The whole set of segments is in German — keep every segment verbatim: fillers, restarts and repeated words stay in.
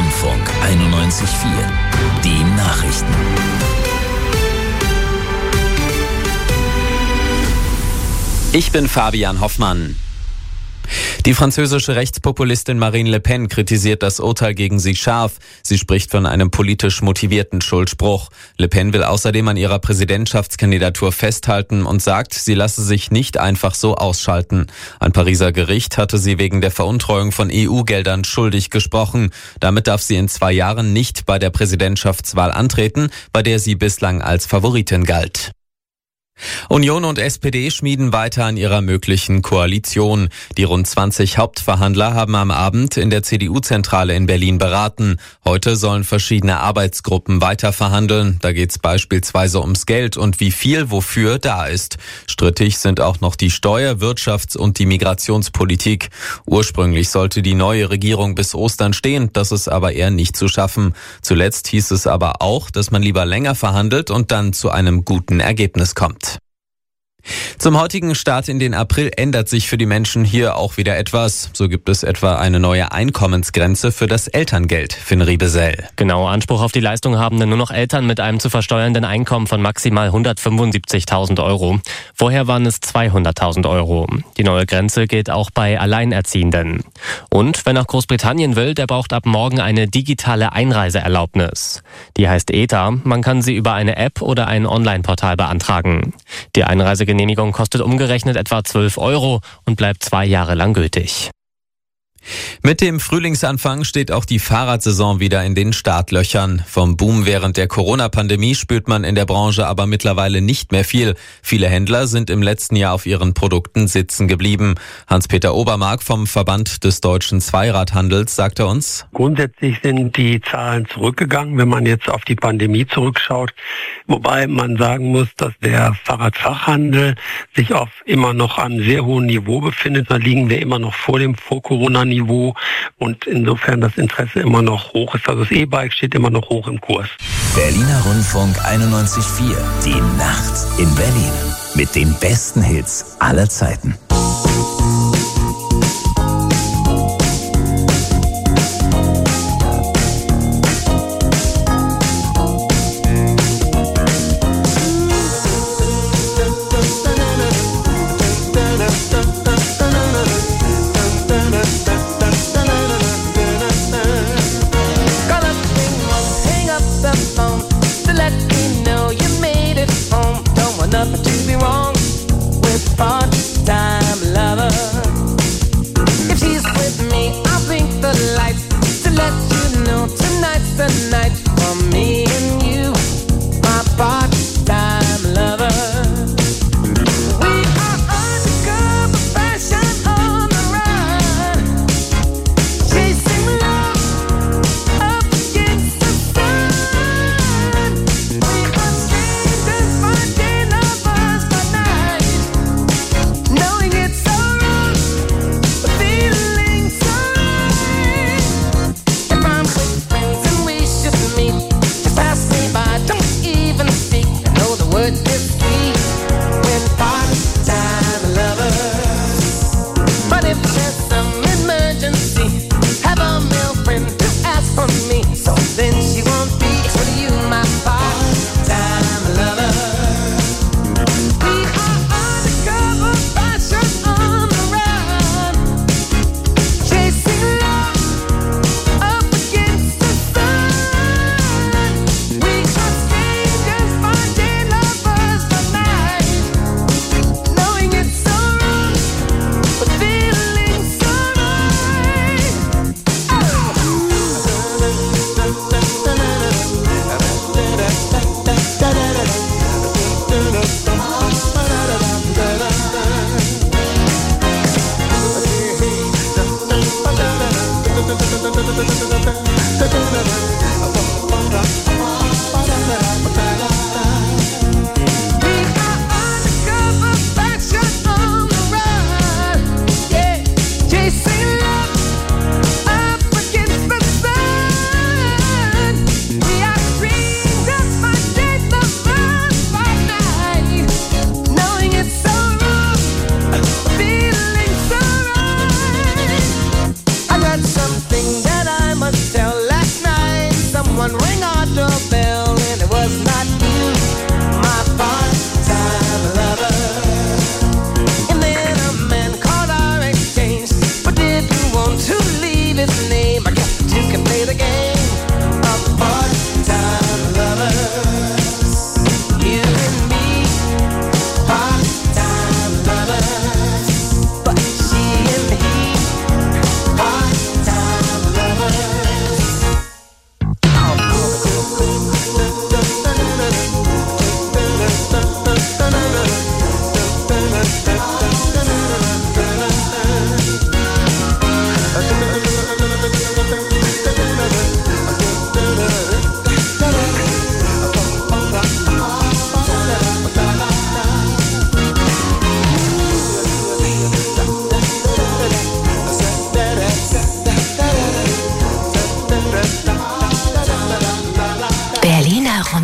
Rundfunk einundneunzig Komma vier. Die Nachrichten. Ich bin Fabian Hoffmann. Die französische Rechtspopulistin Marine Le Pen kritisiert das Urteil gegen sie scharf. Sie spricht von einem politisch motivierten Schuldspruch. Le Pen will außerdem an ihrer Präsidentschaftskandidatur festhalten und sagt, sie lasse sich nicht einfach so ausschalten. Ein Pariser Gericht hatte sie wegen der Veruntreuung von E U-Geldern schuldig gesprochen. Damit darf sie in zwei Jahren nicht bei der Präsidentschaftswahl antreten, bei der sie bislang als Favoritin galt. Union und S P D schmieden weiter an ihrer möglichen Koalition. Die rund zwanzig Hauptverhandler haben am Abend in der C D U-Zentrale in Berlin beraten. Heute sollen verschiedene Arbeitsgruppen weiter verhandeln. Da geht es beispielsweise ums Geld und wie viel wofür da ist. Strittig sind auch noch die Steuer-, Wirtschafts- und die Migrationspolitik. Ursprünglich sollte die neue Regierung bis Ostern stehen, das ist aber eher nicht zu schaffen. Zuletzt hieß es aber auch, dass man lieber länger verhandelt und dann zu einem guten Ergebnis kommt. Zum heutigen Start in den April ändert sich für die Menschen hier auch wieder etwas. So gibt es etwa eine neue Einkommensgrenze für das Elterngeld. Finn Riebesell. Genau, Anspruch auf die Leistung haben nur noch Eltern mit einem zu versteuernden Einkommen von maximal hundertfünfundsiebzigtausend Euro. Vorher waren es zweihunderttausend Euro. Die neue Grenze gilt auch bei Alleinerziehenden. Und wer nach Großbritannien will, der braucht ab morgen eine digitale Einreiseerlaubnis. Die heißt E T A. Man kann sie über eine App oder ein Online-Portal beantragen. Die Einreisegenehmigung kostet umgerechnet etwa zwölf Euro und bleibt zwei Jahre lang gültig. Mit dem Frühlingsanfang steht auch die Fahrradsaison wieder in den Startlöchern. Vom Boom während der Corona-Pandemie spürt man in der Branche aber mittlerweile nicht mehr viel. Viele Händler sind im letzten Jahr auf ihren Produkten sitzen geblieben. Hans-Peter Obermark vom Verband des deutschen Zweiradhandels sagte uns: Grundsätzlich sind die Zahlen zurückgegangen, wenn man jetzt auf die Pandemie zurückschaut. Wobei man sagen muss, dass der Fahrradfachhandel sich auf immer noch einem sehr hohen Niveau befindet. Da liegen wir immer noch vor dem Vor-Corona-Niveau und insofern das Interesse immer noch hoch ist. Also das E-Bike steht immer noch hoch im Kurs. Berliner Rundfunk einundneunzig Komma vier. Die Nacht in Berlin. Mit den besten Hits aller Zeiten.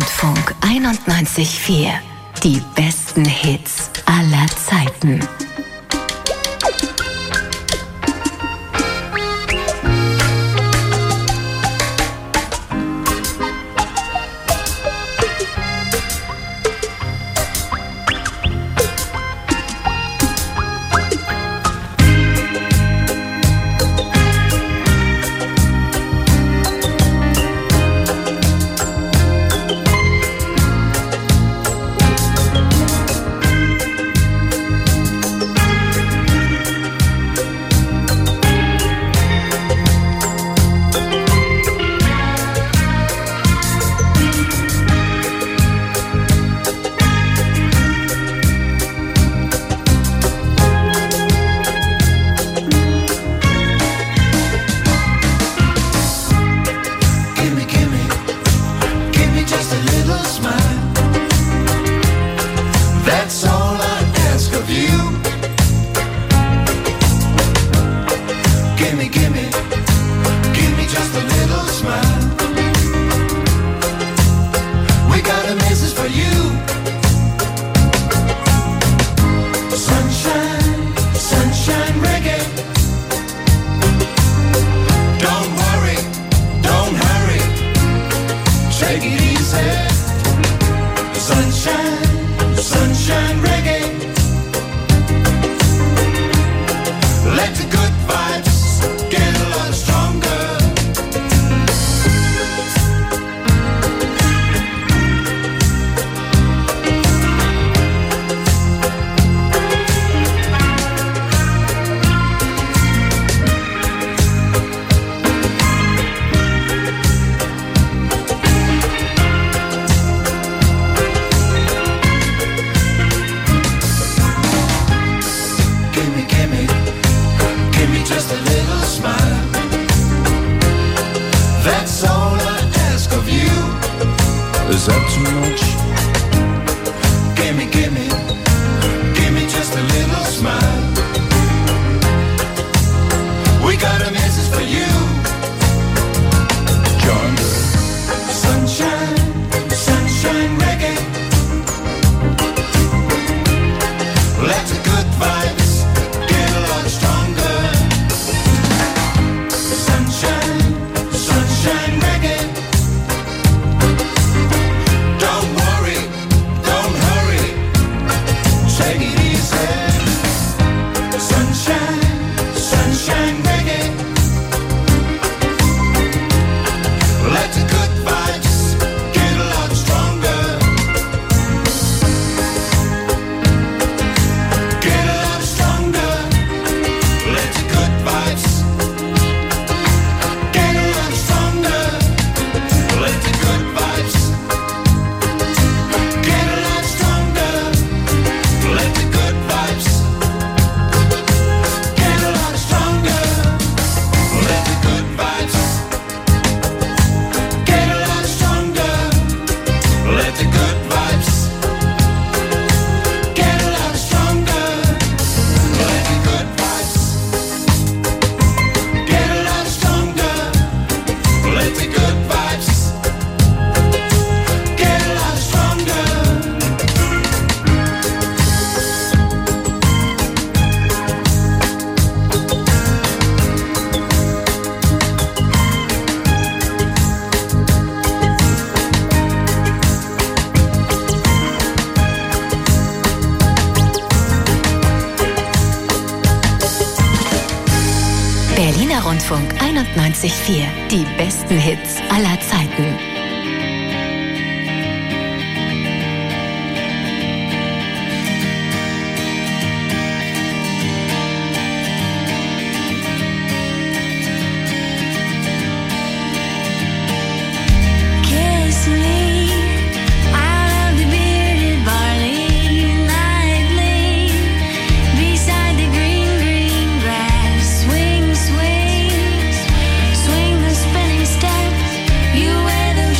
Rundfunk einundneunzig Komma vier. Die besten Hits aller Zeiten. Berliner Rundfunk einundneunzig Komma vier. Die besten Hits aller Zeiten. You wear the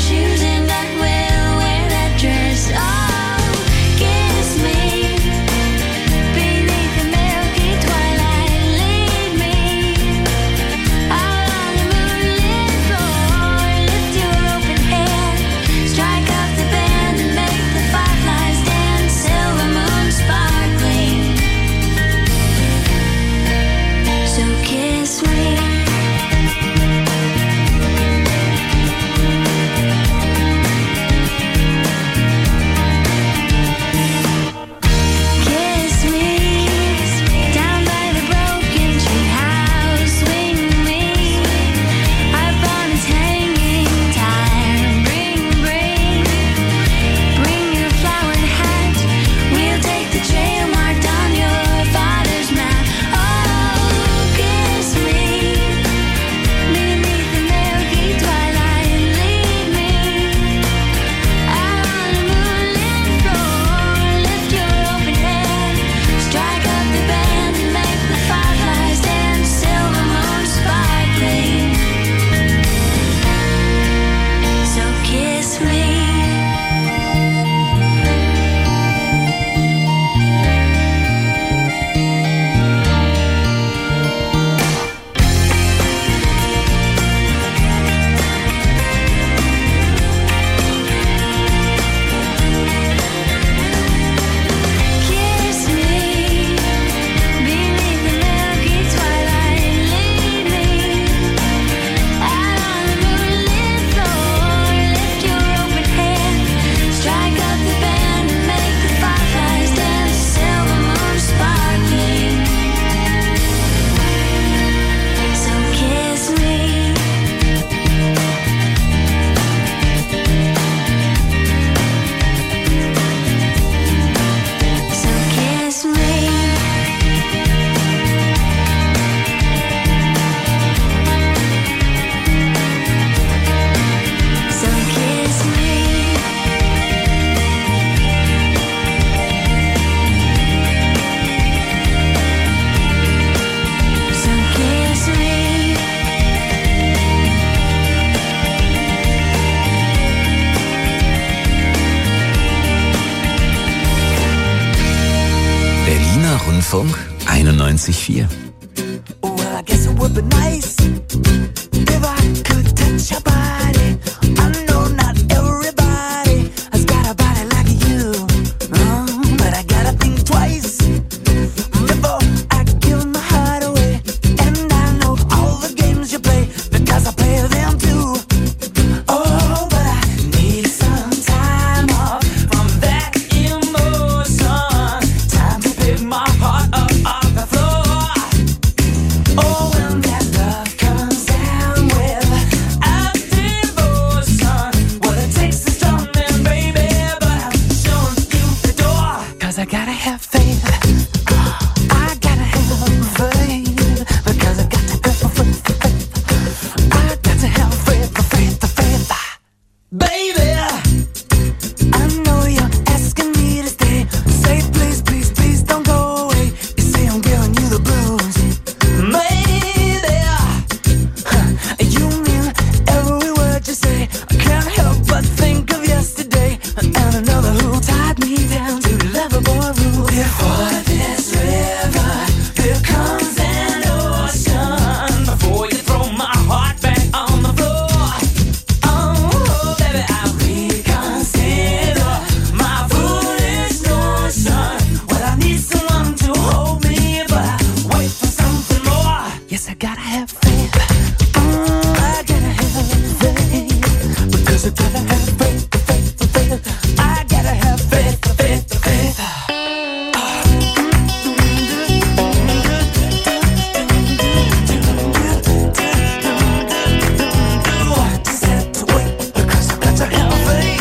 Rundfunk einundneunzig Komma vier. Well, I guess it would be nice if I could touch your body. I know not everybody has got a body like you, um, but I gotta think twice before I give my heart away. And I know all the games you play because I play them too. Oh, but I need some time off from that emotion. Time to pick my heart up off the floor. Oh, when that love comes down without devotion, well, it takes a strong man, baby, but I'm showing you the door. Cause I gotta have faith. I gotta have faith. Because I got to have faith. I got to have faith, faith, faith. Baby, I know you're asking me to stay. Say please, please, please don't go away. You say I'm giving you the blues. Maybe huh, you mean every word you say. I can't help but think of yesterday and another who tied me down to lovable rules. Before this river, here comes an ocean. Before you throw my heart back on the floor. Oh, baby, I reconsider my foolish notion. Well, I need someone to hold me, but I wait for something more. Yes, I gotta have faith. Mm, I gotta have faith. Because I gotta have faith, faith, faith. I gotta have faith, faith, faith. Just have to wait because I got to have faith.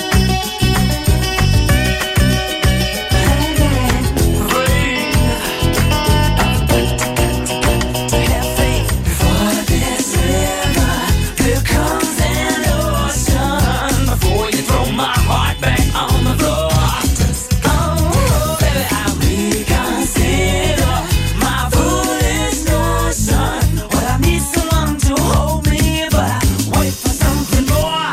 To have faith. Before this river, here comes an ocean. Before you throw my heart back on the floor. Oh, baby, I reconsider my foolish notion. Well, I need someone to hold me, but I wait for something more.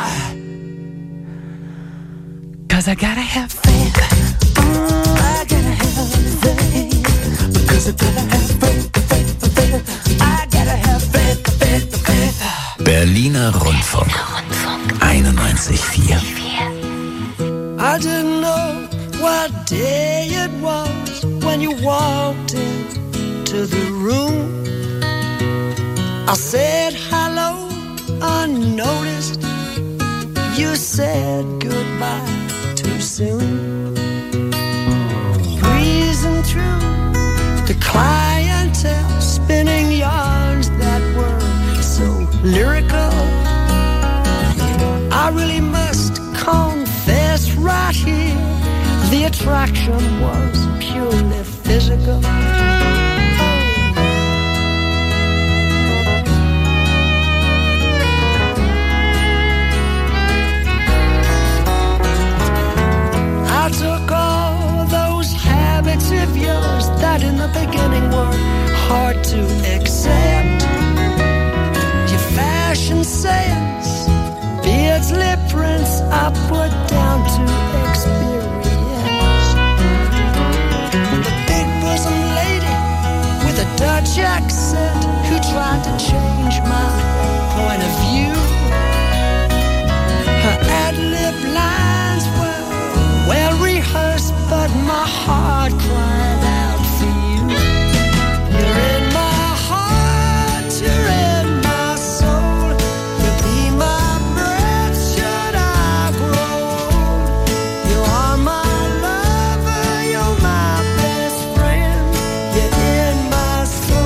Cause I gotta have faith. Mm, I gotta have faith. Because I gotta have faith, faith, faith. I gotta have faith, faith, faith. Berliner Rundfunk einundneunzig Komma vier. I didn't know what day it was when you walked into the room. I said hello unnoticed. You said goodbye too soon. Breezing through the clientele, spinning yarns that were so lyrical. I really must confess right here, the attraction was purely physical. I took all those habits of yours that in the beginning were hard to accept. Your fashion sense, beards, lip prints, I put down to experience. The big bosom lady with a Dutch accent who tried to change my point of view. Her ad-lib lines were well rehearsed, but my heart cried out for you. You're in my heart, you're in my soul. You'll be my breath should I grow old. You are my lover, you're my best friend. You're in my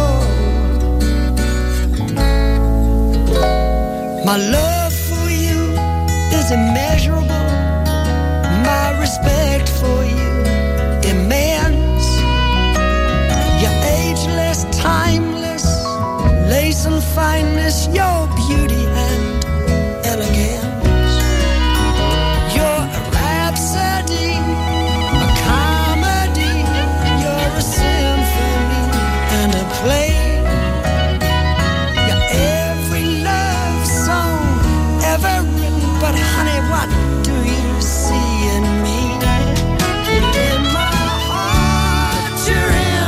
soul. My love for you is immeasurable. My respect for you immense. You're ageless, timeless, lace and fineness, your beauty and elegance. You're a rhapsody, a comedy. You're a symphony and a play. You're every love song ever written, but honey, what do you see in me? You're in my heart, you're in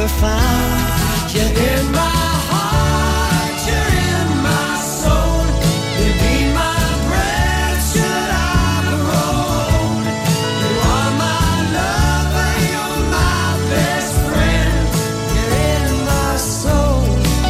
found. You're in my heart, you're in my soul. You be my breath, should I grow old. You are my lover, you're my best friend. You're in my soul.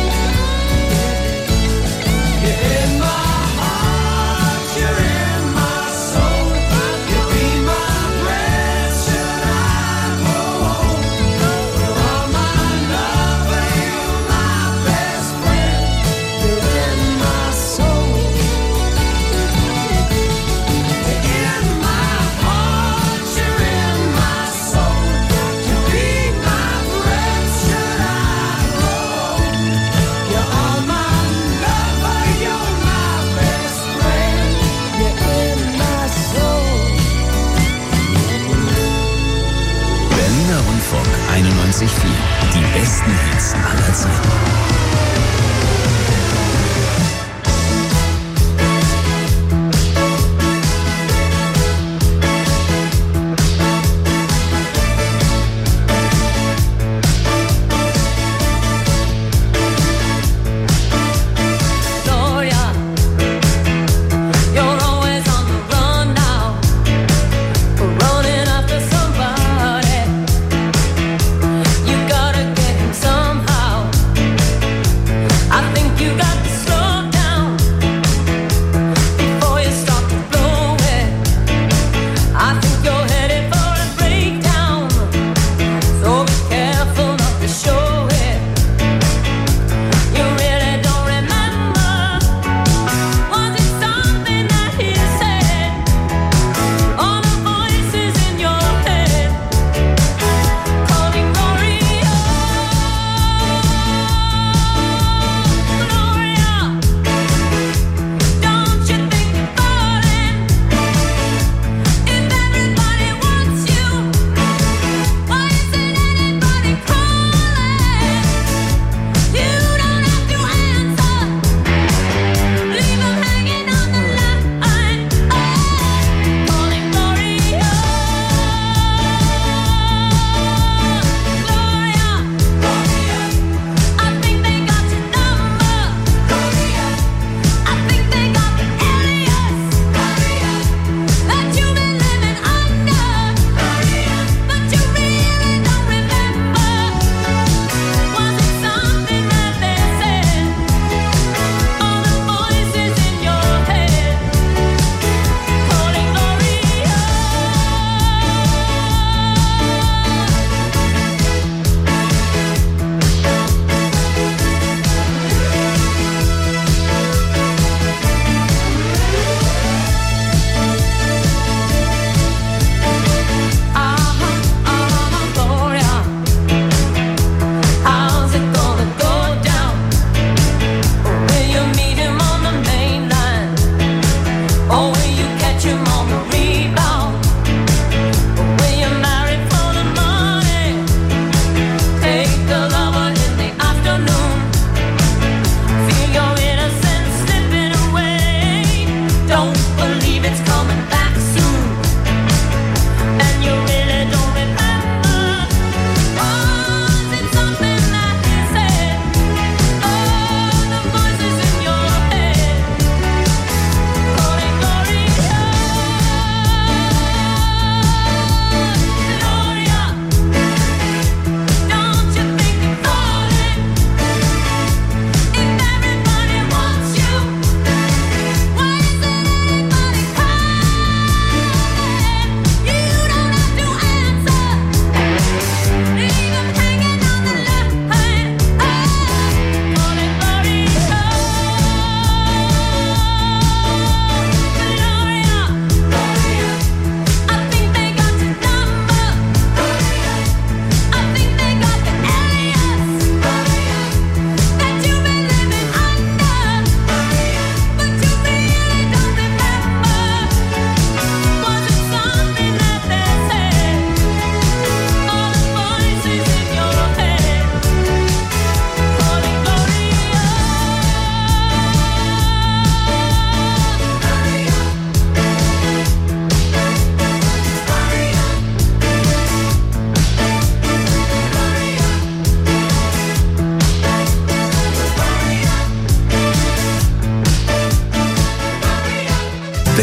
You're in my heart, you're in my soul. You be my breath, should I grow old. You are my lover, you're my best friend. You're in my soul. You're in my heart, you're in my soul. You be my breath, should I grow old. You are my lover, you're my best friend. You're in my soul. Berliner Rundfunk einundneunzig Komma vier. Die besten Hits aller Zeiten. Gloria, you're always on the run now, running after somebody. You gotta get him somehow.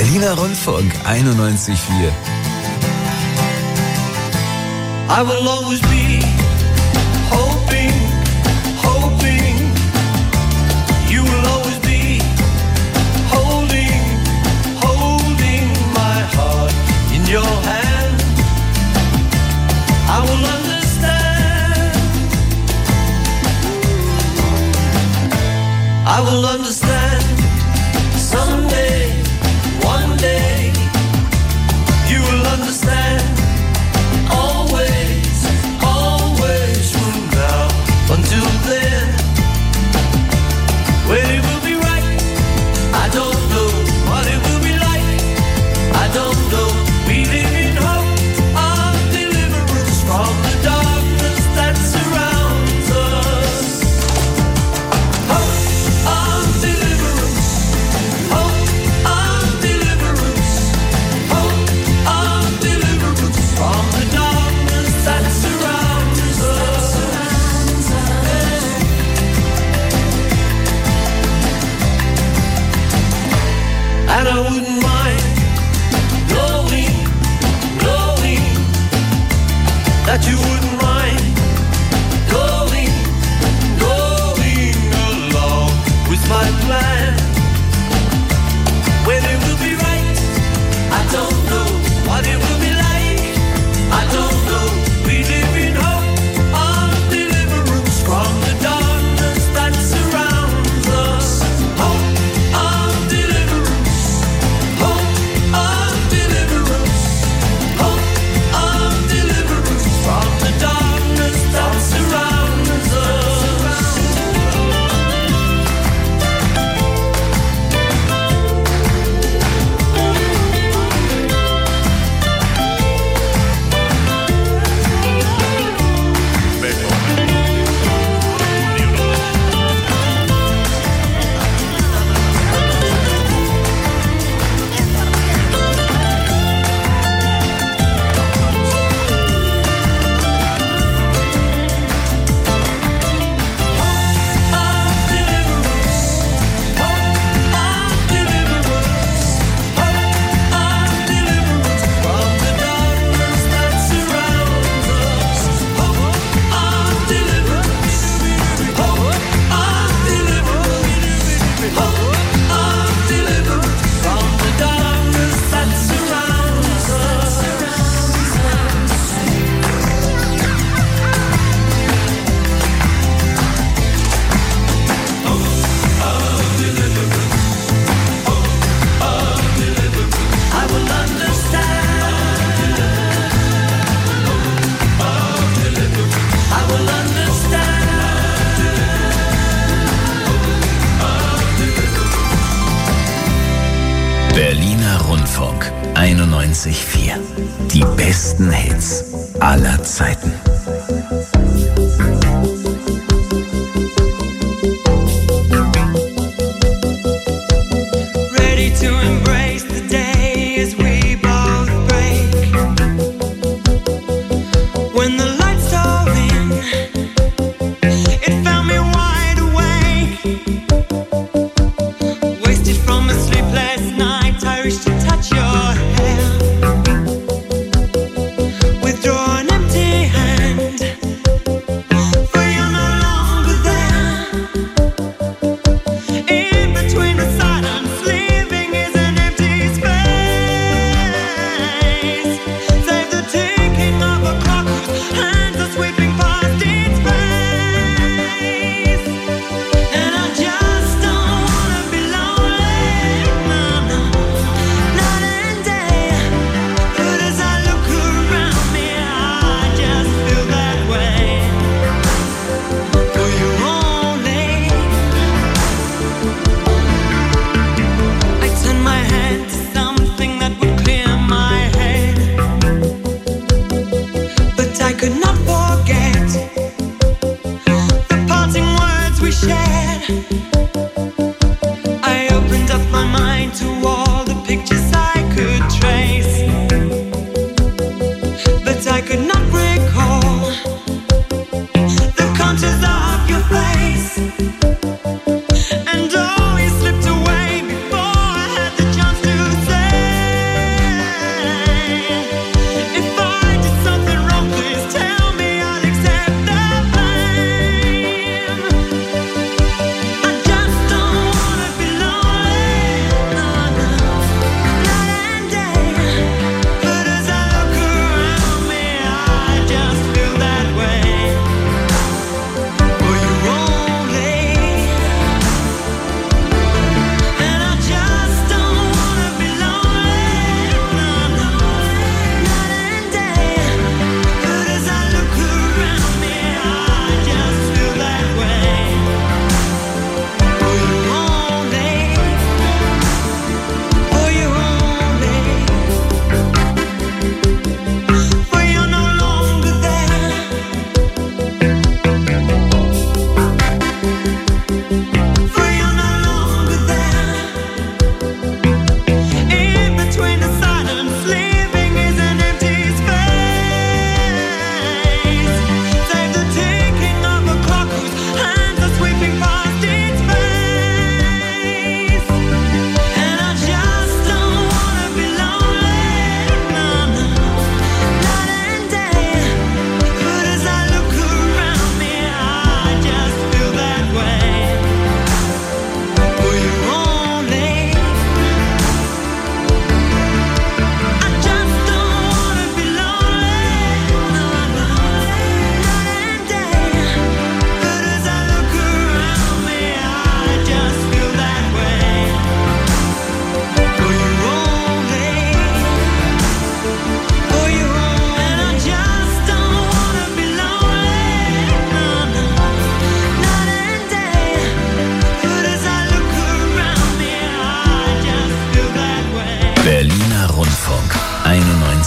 Berliner Rundfunk einundneunzig Komma vier. I will always be hoping, hoping. You will always be holding, holding my heart in your hand. I will understand. I will understand someday, one day. You will understand. Always, always from now until then. When it will be right, I don't know what it will be like. I don't know. We live in hope of deliverance from the darkness that surrounds us. Hope of deliverance. Hope of deliverance. Hope of deliverance from the darkness that surrounds us. And I wouldn't mind knowing, knowing that you wouldn't mind going, going along with my plan. When it will be right, I don't know what it will be like. I don't know. We live in hope of deliverance from the darkness that surrounds us. Hope of deliverance. Hope of deliverance. Hope of deliverance from the darkness that surrounds us. Berliner Rundfunk einundneunzig Komma vier. Die besten Hits aller Zeiten. Ready to embrace the day as we both break. When the lights dove in, it found me wide awake. Wasted from a sleepless night, I reached to touch your hair. Withdraw an empty hand.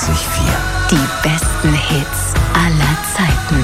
vier. Die besten Hits aller Zeiten.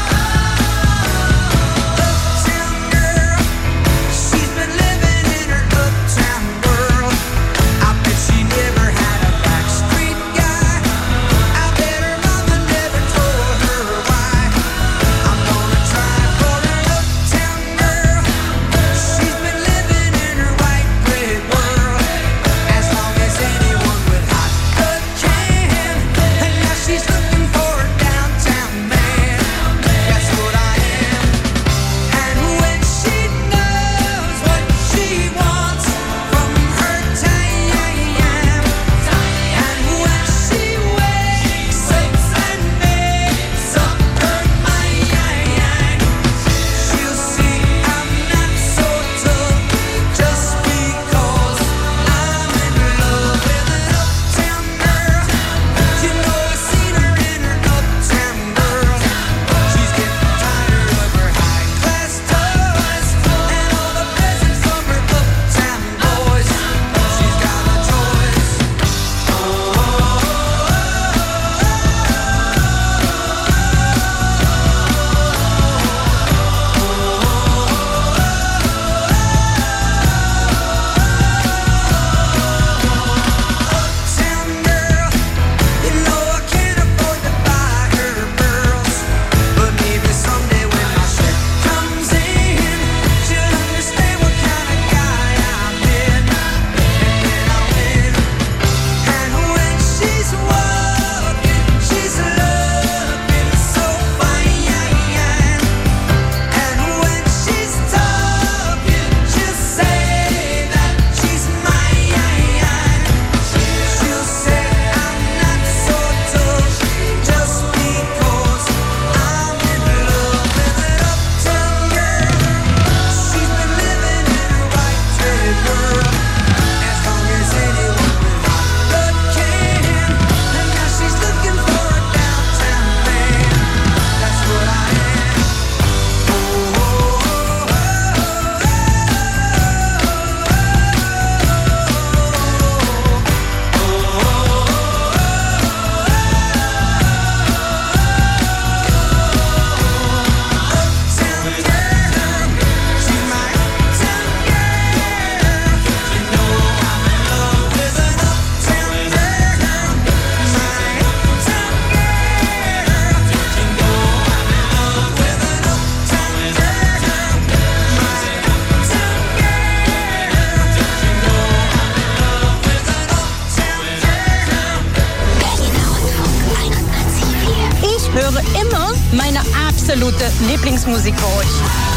höre immer meine absolute Lieblingsmusik für euch.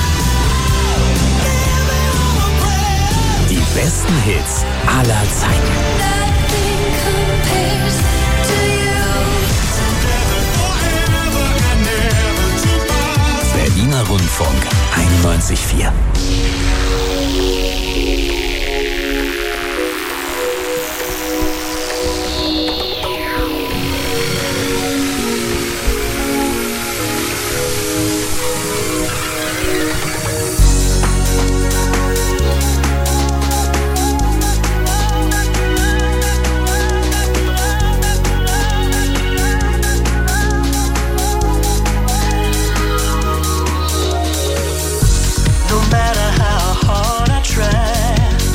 Die besten Hits aller Zeiten. Berliner Rundfunk einundneunzig Komma vier. No matter how hard I try,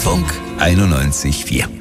Rundfunk einundneunzig Komma vier.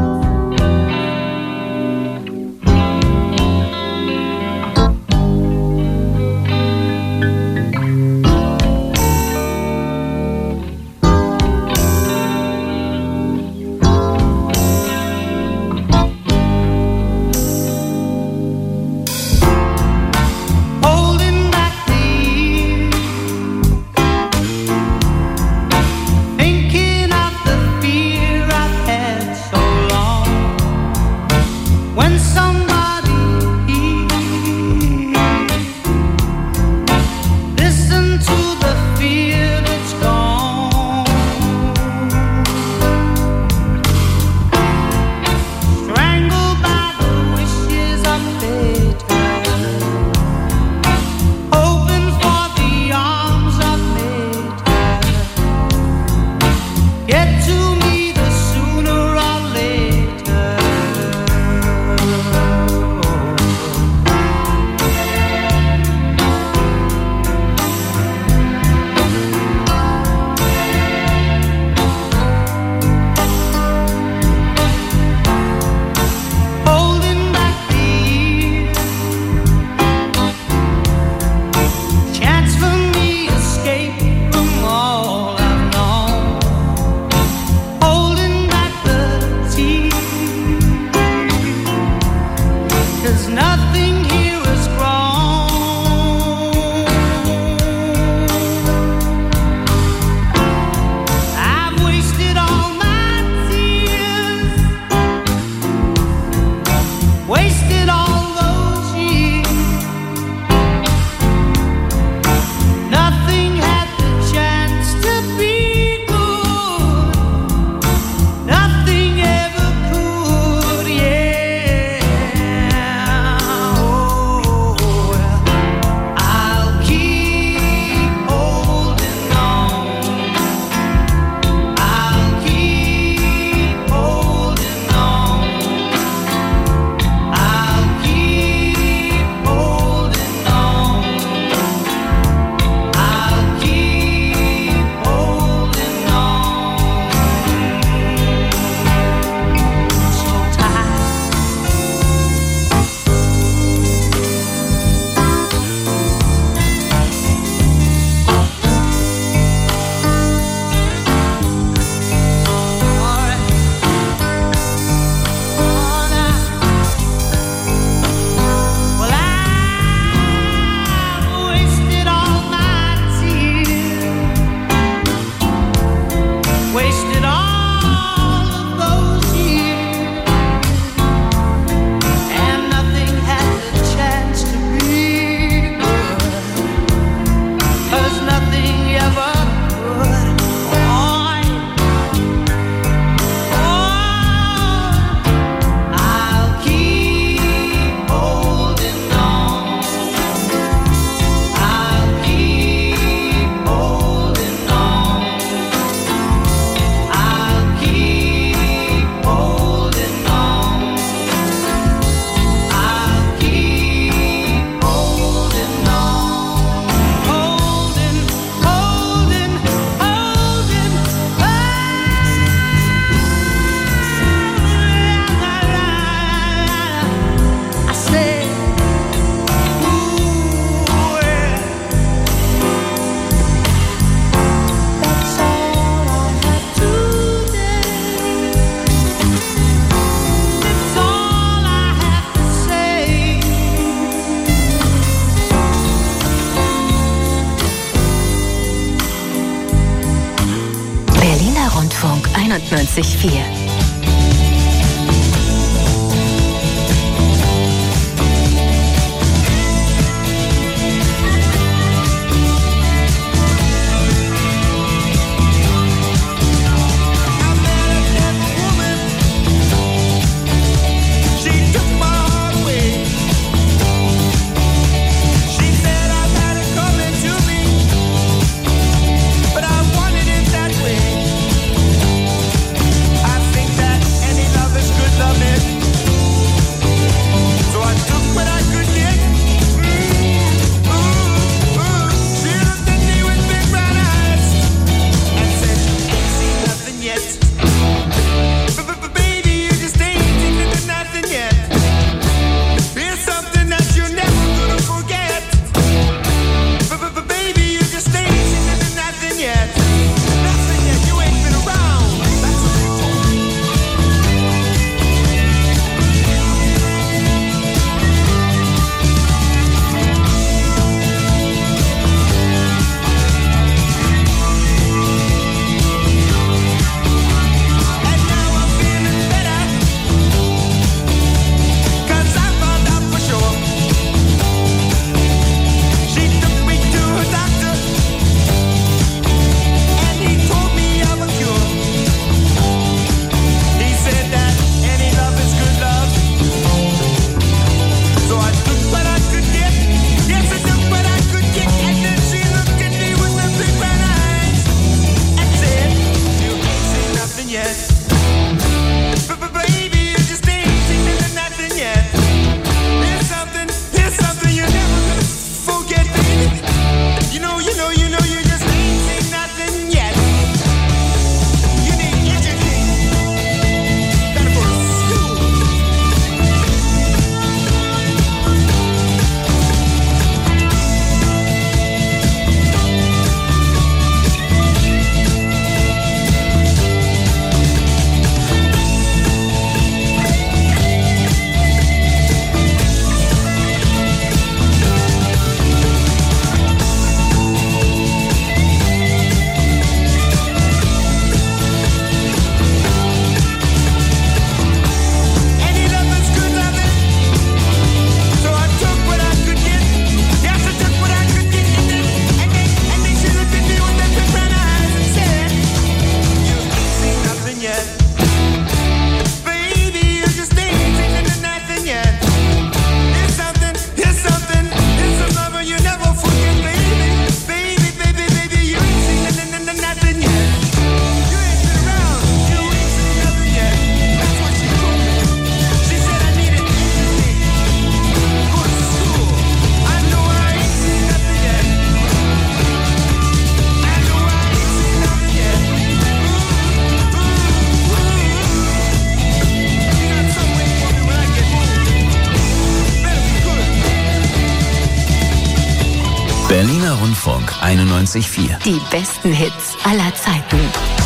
einundneunzig Komma vier. I Berliner Rundfunk einundneunzig Komma vier. Die besten Hits aller Zeiten.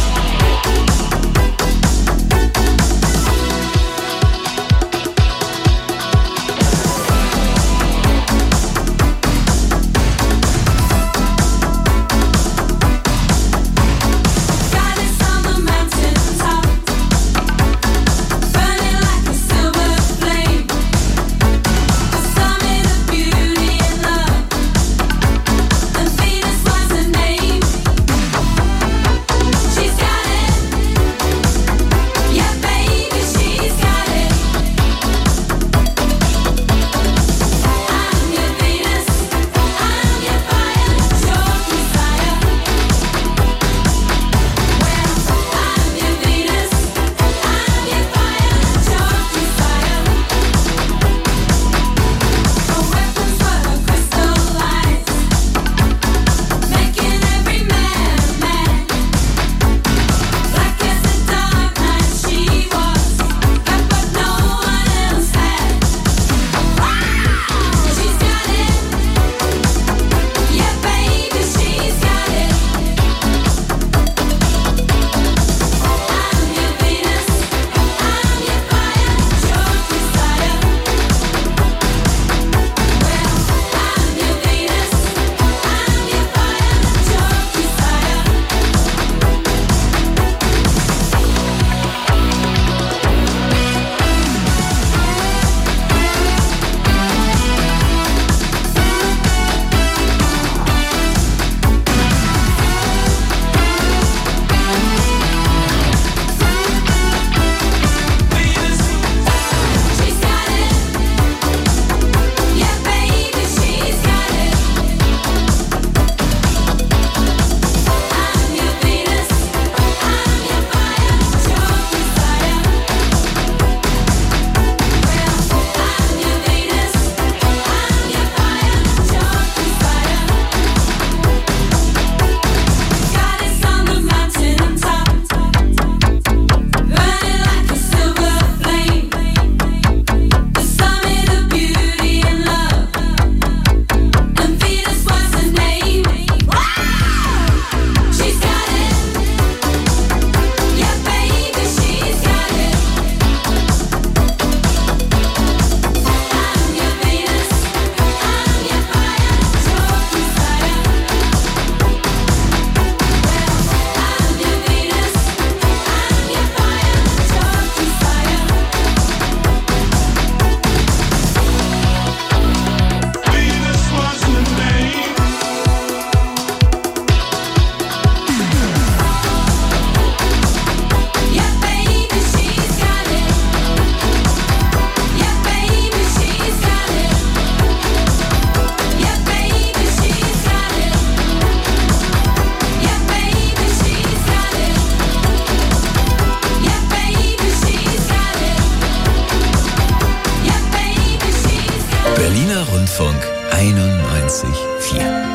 Berliner Rundfunk einundneunzig Komma vier.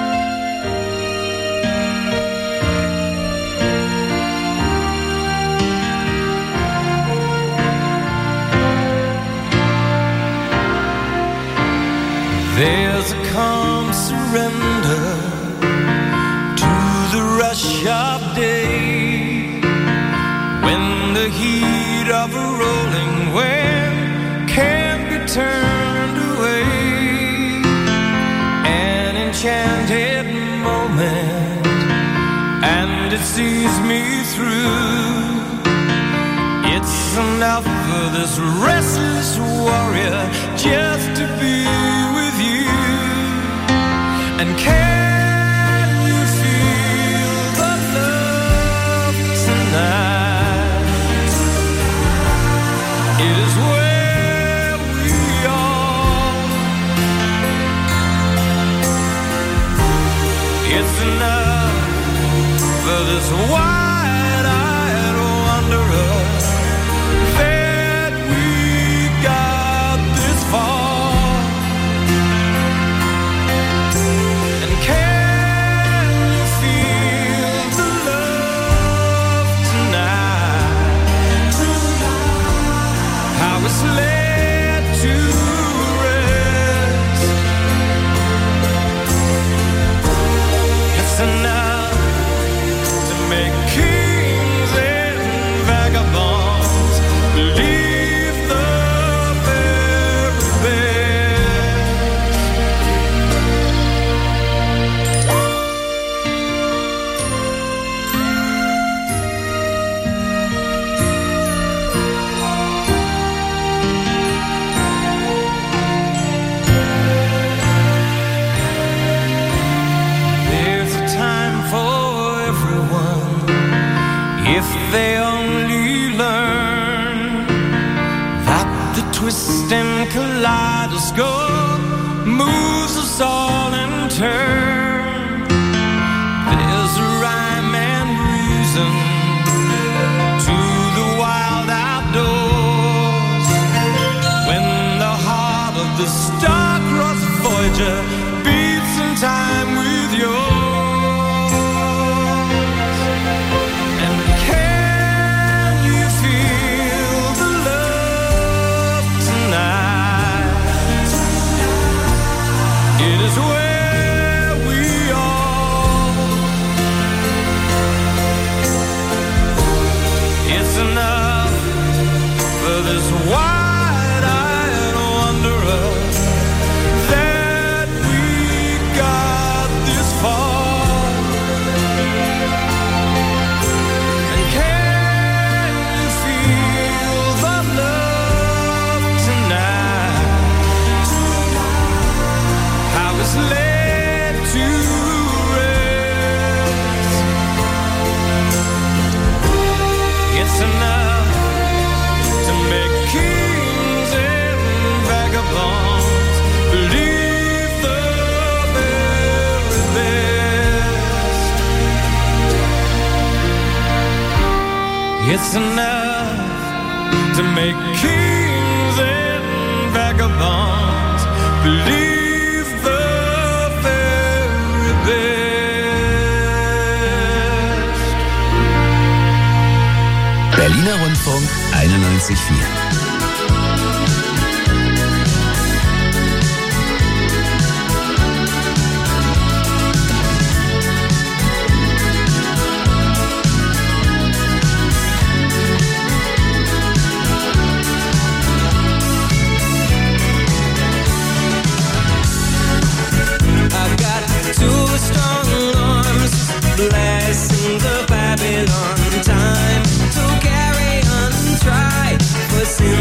There's a calm surrender to the rush of day, when the heat of a rolling wave can't be turned away. An enchanted moment, and it sees me through. It's enough for this restless warrior just to be with you. And can you feel the love tonight? It is where we are. It's enough for this wide-eyed wanderer that we got this far. And can you feel the love tonight? How it's led to rest. If they only learn that the twisting kaleidoscope moves us all in turn, there's a rhyme and reason to the wild outdoors. When the heart of the star-crossed Voyager beats in time with yours. It's enough to make kings and vagabonds believe the very best. Berliner Rundfunk einundneunzig Komma vier. Blessing the Babylon time to carry on, try for sin.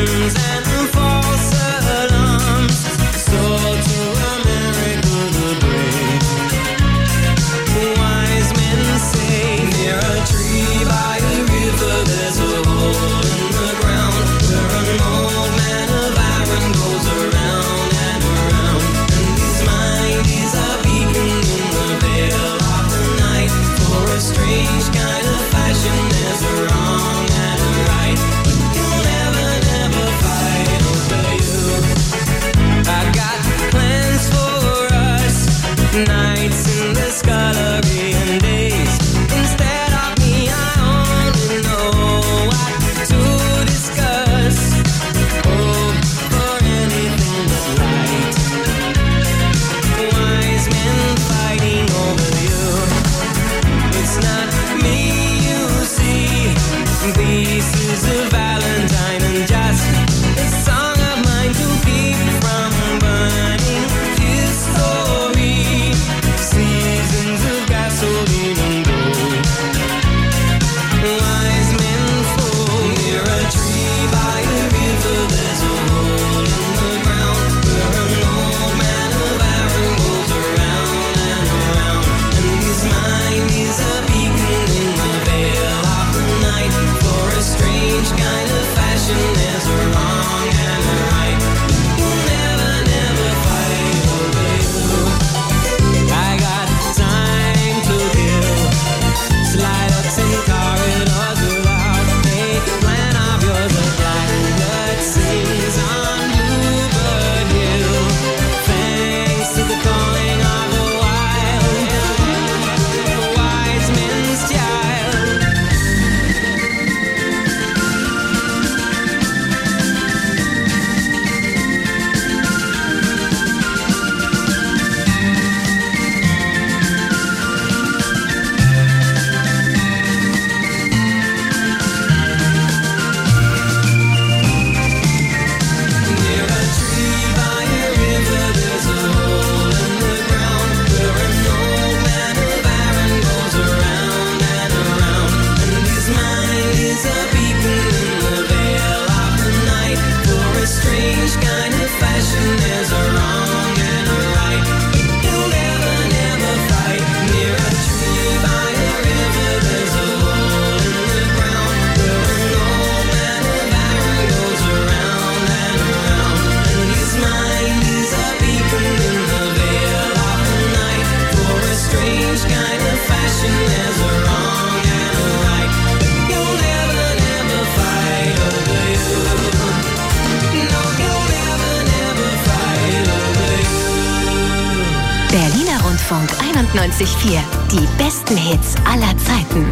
Rundfunk einundneunzig Komma vier. Die besten Hits aller Zeiten.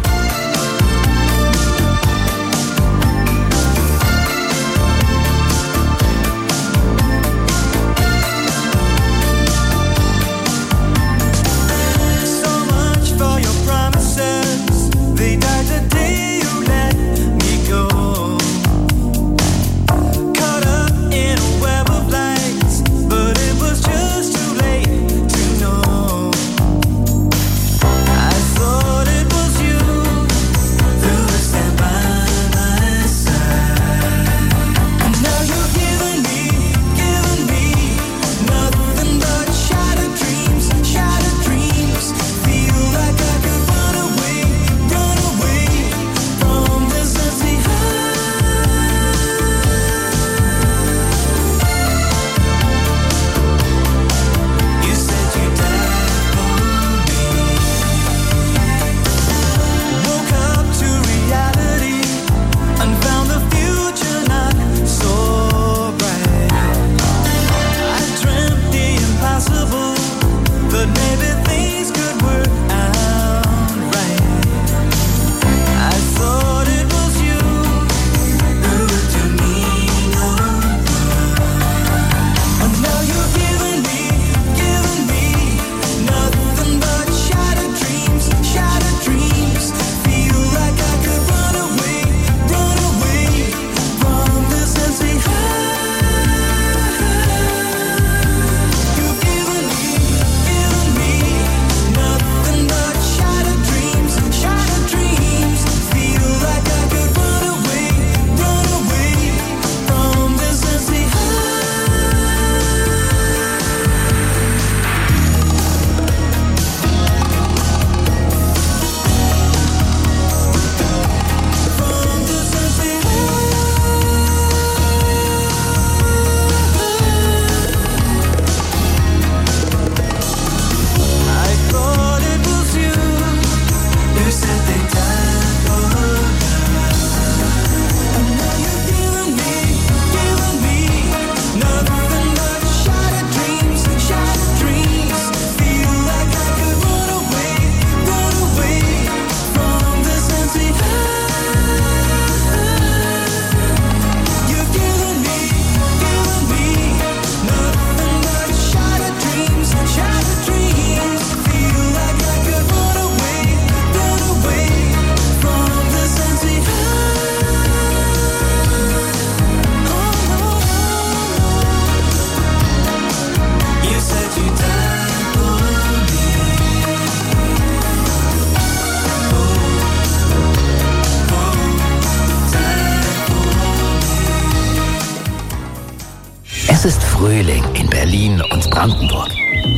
Es ist Frühling in Berlin und Brandenburg.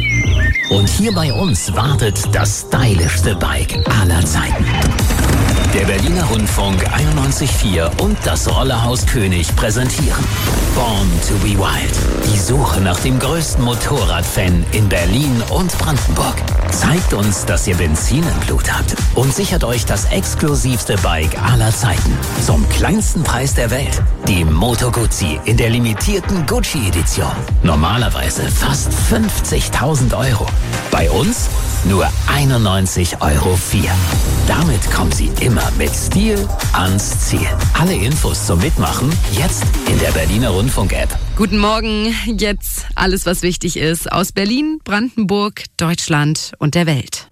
Und hier bei uns wartet das stylischste Bike aller Zeiten. Der Berliner Rundfunk einundneunzig Komma vier und das Rollerhaus König präsentieren Born to be Wild. Die Suche nach dem größten Motorradfan in Berlin und Brandenburg. Zeigt uns, dass ihr Benzin im Blut habt und sichert euch das exklusivste Bike aller Zeiten. Zum kleinsten Preis der Welt. Die Moto Guzzi in der limitierten Gucci-Edition. Normalerweise fast fünfzigtausend Euro. Bei uns nur einundneunzig Euro vier. Damit kommen Sie immer mit Stil ans Ziel. Alle Infos zum Mitmachen jetzt in der Berliner Rundfunk-App. Guten Morgen, jetzt alles, was wichtig ist, aus Berlin, Brandenburg, Deutschland und der Welt.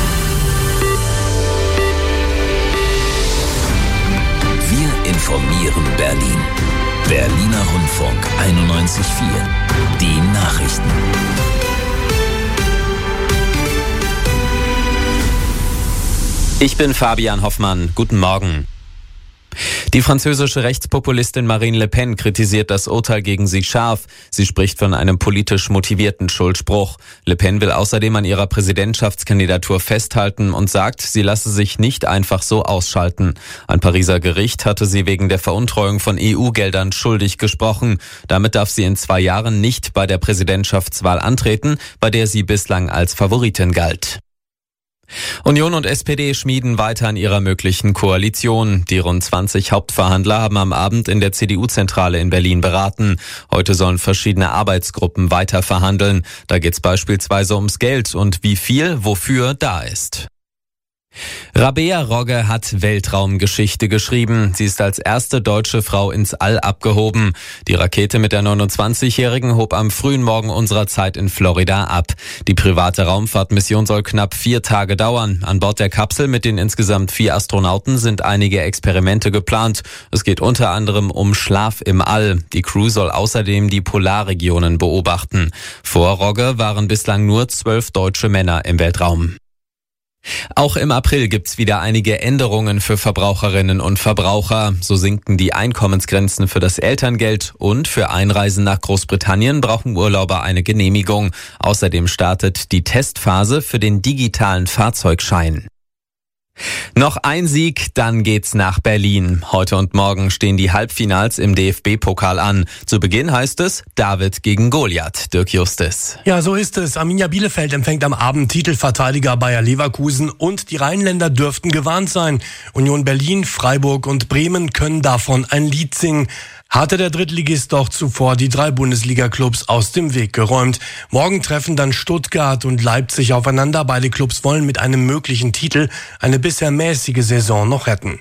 Wir informieren Berlin. Berliner Rundfunk einundneunzig Komma vier. Die Nachrichten. Ich bin Fabian Hoffmann. Guten Morgen. Die französische Rechtspopulistin Marine Le Pen kritisiert das Urteil gegen sie scharf. Sie spricht von einem politisch motivierten Schuldspruch. Le Pen will außerdem an ihrer Präsidentschaftskandidatur festhalten und sagt, sie lasse sich nicht einfach so ausschalten. Ein Pariser Gericht hatte sie wegen der Veruntreuung von E U-Geldern schuldig gesprochen. Damit darf sie in zwei Jahren nicht bei der Präsidentschaftswahl antreten, bei der sie bislang als Favoritin galt. Union und S P D schmieden weiter an ihrer möglichen Koalition. Die rund zwanzig Hauptverhandler haben am Abend in der C D U-Zentrale in Berlin beraten. Heute sollen verschiedene Arbeitsgruppen weiter verhandeln. Da geht es beispielsweise ums Geld und wie viel wofür da ist. Rabea Rogge hat Weltraumgeschichte geschrieben. Sie ist als erste deutsche Frau ins All abgehoben. Die Rakete mit der neunundzwanzigjährigen hob am frühen Morgen unserer Zeit in Florida ab. Die private Raumfahrtmission soll knapp vier Tage dauern. An Bord der Kapsel mit den insgesamt vier Astronauten sind einige Experimente geplant. Es geht unter anderem um Schlaf im All. Die Crew soll außerdem die Polarregionen beobachten. Vor Rogge waren bislang nur zwölf deutsche Männer im Weltraum. Auch im April gibt's wieder einige Änderungen für Verbraucherinnen und Verbraucher. So sinken die Einkommensgrenzen für das Elterngeld und für Einreisen nach Großbritannien brauchen Urlauber eine Genehmigung. Außerdem startet die Testphase für den digitalen Fahrzeugschein. Noch ein Sieg, dann geht's nach Berlin. Heute und morgen stehen die Halbfinals im D F B-Pokal an. Zu Beginn heißt es David gegen Goliath. Dirk Justis. Ja, so ist es. Arminia Bielefeld empfängt am Abend Titelverteidiger Bayer Leverkusen und die Rheinländer dürften gewarnt sein. Union Berlin, Freiburg und Bremen können davon ein Lied singen. Hatte der Drittligist doch zuvor die drei Bundesliga-Clubs aus dem Weg geräumt. Morgen treffen dann Stuttgart und Leipzig aufeinander. Beide Clubs wollen mit einem möglichen Titel eine bisher mäßige Saison noch retten.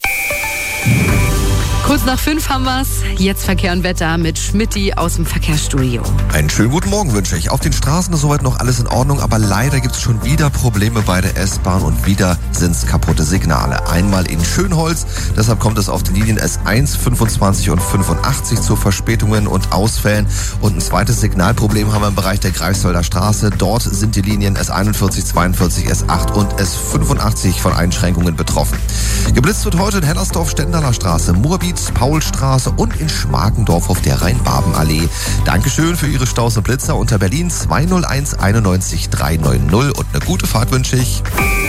Kurz nach fünf haben wir's. Jetzt Verkehr und Wetter mit Schmidti aus dem Verkehrsstudio. Einen schönen guten Morgen wünsche ich. Auf den Straßen ist soweit noch alles in Ordnung, aber leider gibt es schon wieder Probleme bei der S-Bahn und wieder sind es kaputte Signale. Einmal in Schönholz, deshalb kommt es auf den Linien S eins, fünfundzwanzig und fünfundachtzig zu Verspätungen und Ausfällen. Und ein zweites Signalproblem haben wir im Bereich der Greifswalder Straße. Dort sind die Linien S einundvierzig, zweiundvierzig, S acht und S fünfundachtzig von Einschränkungen betroffen. Geblitzt wird heute in Hellersdorf, Stendaler Straße, Moabit, Paulstraße und in Schmargendorf auf der Rhein-Baben-Allee. Dankeschön für Ihre Staus und Blitzer unter Berlin zwei null eins einundneunzig dreihundertneunzig und eine gute Fahrt wünsche ich.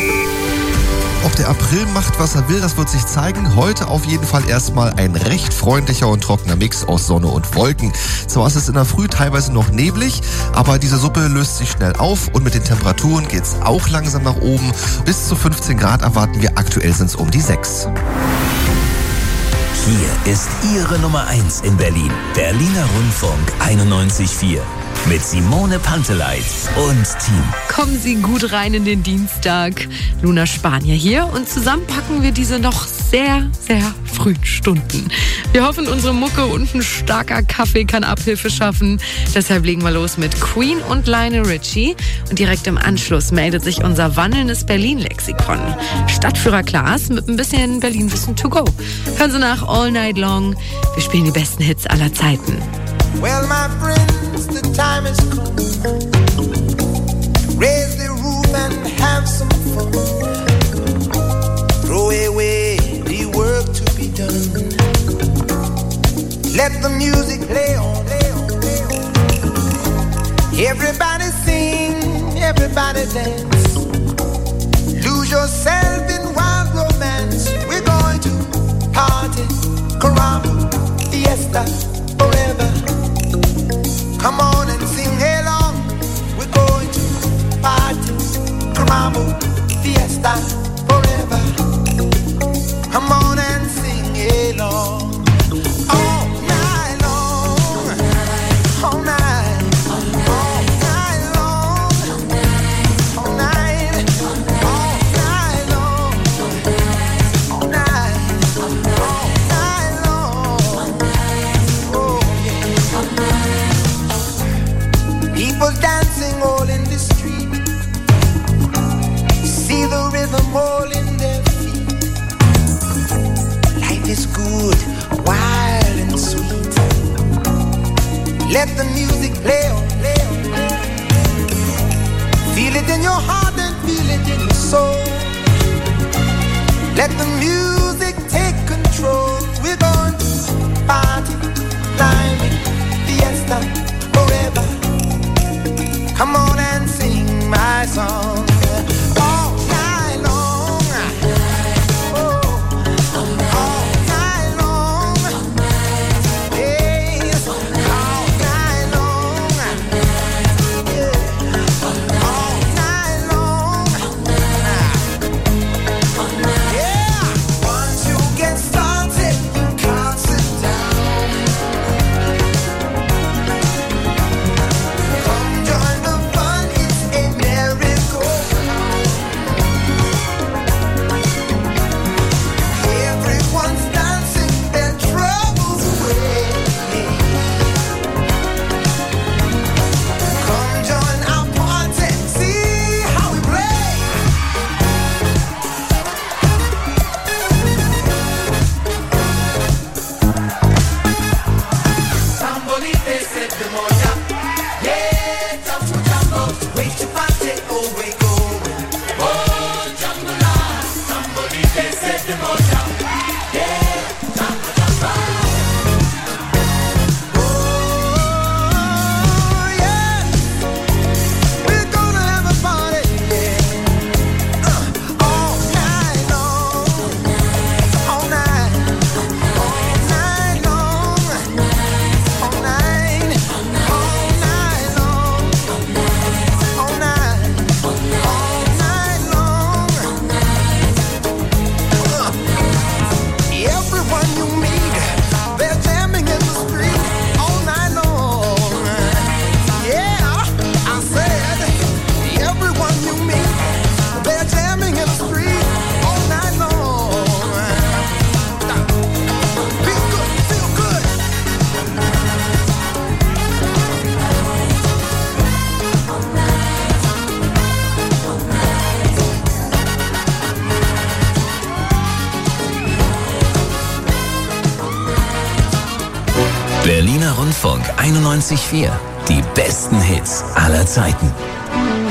Ob der April macht, was er will, das wird sich zeigen. Heute auf jeden Fall erstmal ein recht freundlicher und trockener Mix aus Sonne und Wolken. Zwar ist es in der Früh teilweise noch neblig, aber diese Suppe löst sich schnell auf und mit den Temperaturen geht es auch langsam nach oben. Bis zu fünfzehn Grad erwarten wir, aktuell sind es um die sechs. Hier ist Ihre Nummer eins in Berlin. Berliner Rundfunk einundneunzig Komma vier. Mit Simone Panteleit und Team. Kommen Sie gut rein in den Dienstag. Luna Spanier hier und zusammen packen wir diese noch sehr, sehr frühen Stunden. Wir hoffen, unsere Mucke und ein starker Kaffee kann Abhilfe schaffen. Deshalb legen wir los mit Queen und Lionel Richie. Und direkt im Anschluss meldet sich unser wandelndes Berlin-Lexikon. Stadtführer Klaas mit ein bisschen Berlin-Wissen to go. Hören Sie nach All Night Long. Wir spielen die besten Hits aller Zeiten. Well, my friends, the time is come. Raise the roof and have some fun. Throw away the work to be done. Let the music play on. Everybody sing, everybody dance. Lose yourself in wild romance. We're going to party, caramba, fiesta, forever. Come on and sing along. We're going to party, caramba, fiesta, forever. Come on and sing along. All night long, all night, all night long, all night, all night long, all night, all night long. Oh yeah. People dancing all in the street. See the rhythm all in their feet. Life is good, wild and sweet. Let the music play on, play on, play on. Feel it in your heart and feel it in your soul. Let the music take control. We're going to party, climbing, fiesta, forever. Come on and sing my song. All night long. Oh, all night long. Yes, all night long. Yeah, all night long. Berliner Rundfunk einundneunzig Komma vier. Die besten Hits aller Zeiten.